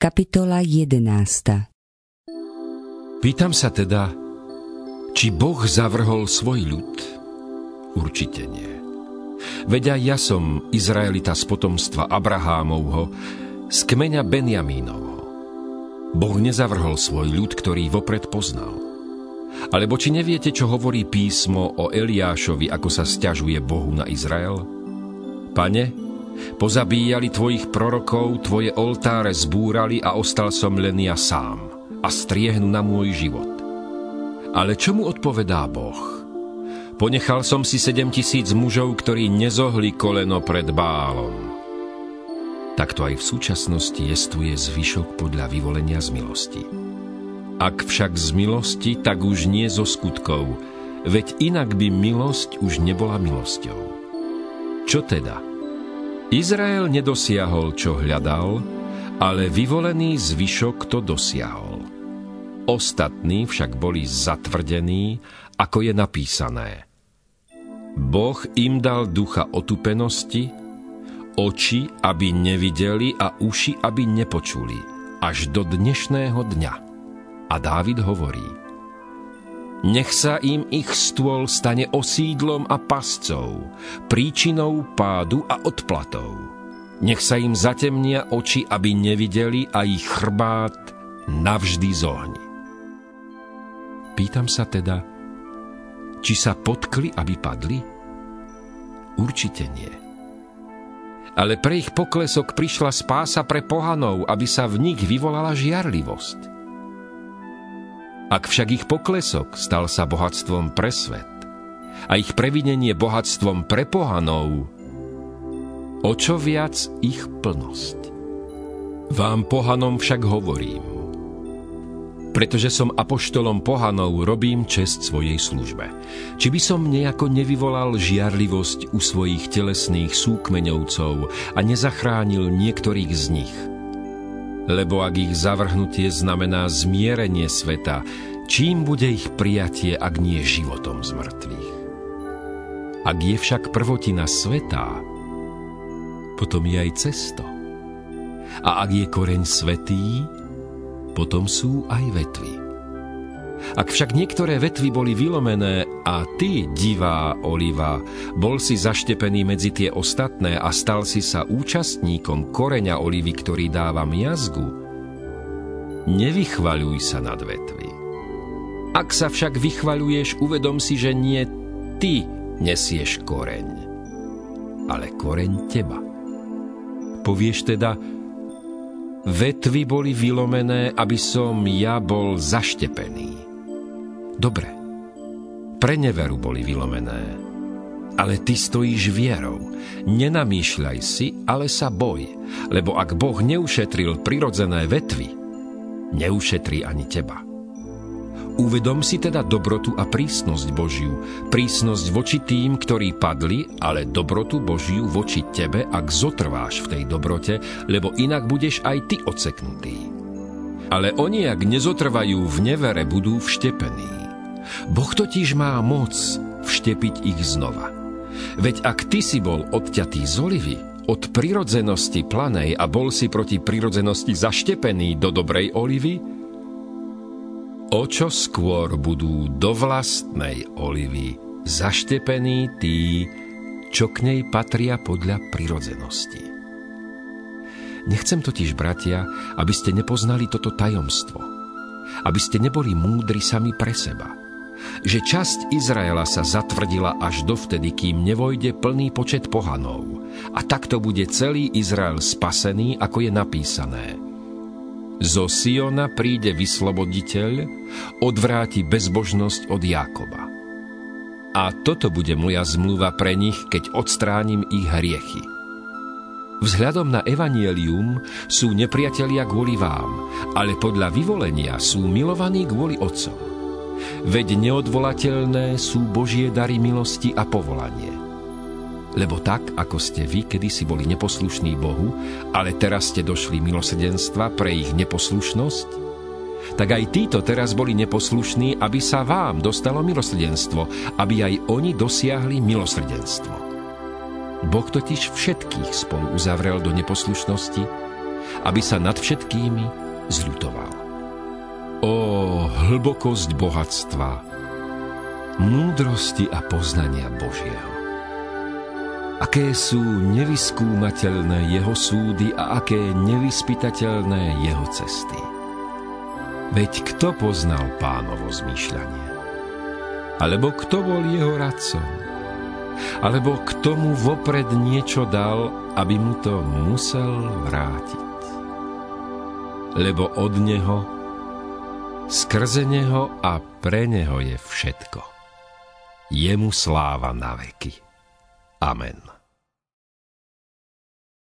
Kapitola 11. Pýtam sa teda, či Boh zavrhol svoj ľud? Určite nie. Veď aj ja som Izraelita z potomstva Abrahámovho, z kmeňa Benjamínovho. Boh nezavrhol svoj ľud, ktorý vopred poznal. Alebo či neviete, čo hovorí písmo o Eliášovi, ako sa sťažuje Bohu na Izrael? Pane, pozabíjali tvojich prorokov, tvoje oltáre zbúrali a ostal som len ja sám a striehnu na môj život. Ale čo mu odpovedá Boh? Ponechal som si 7 000 mužov, ktorí nezohli koleno pred Bálom. Takto aj v súčasnosti jestvuje zvyšok podľa vyvolenia z milosti. Ak však z milosti, tak už nie zo skutkov, veď inak by milosť už nebola milosťou. Čo teda? Izrael nedosiahol, čo hľadal, ale vyvolený zvyšok to dosiahol. Ostatní však boli zatvrdení, ako je napísané. Boh im dal ducha otupenosti, oči, aby nevideli a uši, aby nepočuli, až do dnešného dňa. A Dávid hovorí: Nech sa im ich stôl stane osídlom a pascou, príčinou pádu a odplatou. Nech sa im zatemnia oči, aby nevideli, a ich chrbát navždy zohni. Pýtam sa teda, či sa potkli, aby padli? Určite nie. Ale pre ich poklesok prišla spása pre pohanov, aby sa v nich vyvolala žiarlivosť. Ak však ich poklesok stal sa bohatstvom pre svet a ich previnenie bohatstvom pre pohanov, o čo viac ich plnosť. Vám pohanom však hovorím, pretože som apoštolom pohanov, robím česť svojej službe. Či by som nejako nevyvolal žiarlivosť u svojich telesných súkmeňovcov a nezachránil niektorých z nich? Lebo ak ich zavrhnutie znamená zmierenie sveta, čím bude ich prijatie, ak nie životom z mŕtvych? Ak je však prvotina svetá, potom je aj cesto. A ak je koreň svätý, potom sú aj vetvy. Ak však niektoré vetvy boli vylomené a ty, divá oliva, bol si zaštepený medzi tie ostatné a stal si sa účastníkom koreňa olivy, ktorý dáva miazgu, nevychvaľuj sa nad vetvy. Ak sa však vychvaľuješ, uvedom si, že nie ty nesieš koreň, ale koreň teba. Povieš teda: vetvy boli vylomené, aby som ja bol zaštepený. Dobre, pre neveru boli vylomené, ale ty stojíš vierou. Nenamýšľaj si, ale sa boj, lebo ak Boh neušetril prirodzené vetvy, neušetrí ani teba. Uvedom si teda dobrotu a prísnosť Božiu, prísnosť voči tým, ktorí padli, ale dobrotu Božiu voči tebe, ak zotrváš v tej dobrote, lebo inak budeš aj ty odseknutý. Ale oni, ak nezotrvajú v nevere, budú vštepení. Boh totiž má moc vštepiť ich znova. Veď ak ty si bol odťatý z olivy, od prirodzenosti planej a bol si proti prirodzenosti zaštepený do dobrej olivy, o čo skôr budú do vlastnej olivy zaštepení tí, čo k nej patria podľa prirodzenosti. Nechcem totiž, bratia, aby ste nepoznali toto tajomstvo, aby ste neboli múdri sami pre seba, že časť Izraela sa zatvrdila až dovtedy, kým nevojde plný počet pohanov, a takto bude celý Izrael spasený, ako je napísané: Zo Siona príde vysloboditeľ, odvráti bezbožnosť od Jákoba. A toto bude moja zmluva pre nich, keď odstránim ich hriechy. Vzhľadom na evanjelium sú nepriatelia kvôli vám, ale podľa vyvolenia sú milovaní kvôli Otcom. Veď neodvolateľné sú Božie dary milosti a povolanie. Lebo tak, ako ste vy kedysi boli neposlušní Bohu, ale teraz ste došli milosrdenstva pre ich neposlušnosť, tak aj títo teraz boli neposlušní, aby sa vám dostalo milosrdenstvo, aby aj oni dosiahli milosrdenstvo. Boh totiž všetkých spolu uzavrel do neposlušnosti, aby sa nad všetkými zľutoval. Ó, hlbokosť bohatstva, múdrosti a poznania Božieho. Aké sú nevyskúmateľné jeho súdy a aké nevyspytateľné jeho cesty. Veď kto poznal Pánovo zmýšľanie? Alebo kto bol jeho radcom? Alebo kto mu vopred niečo dal, aby mu to musel vrátiť? Lebo od neho, skrze neho a pre neho je všetko. Jemu sláva na veky. Amen.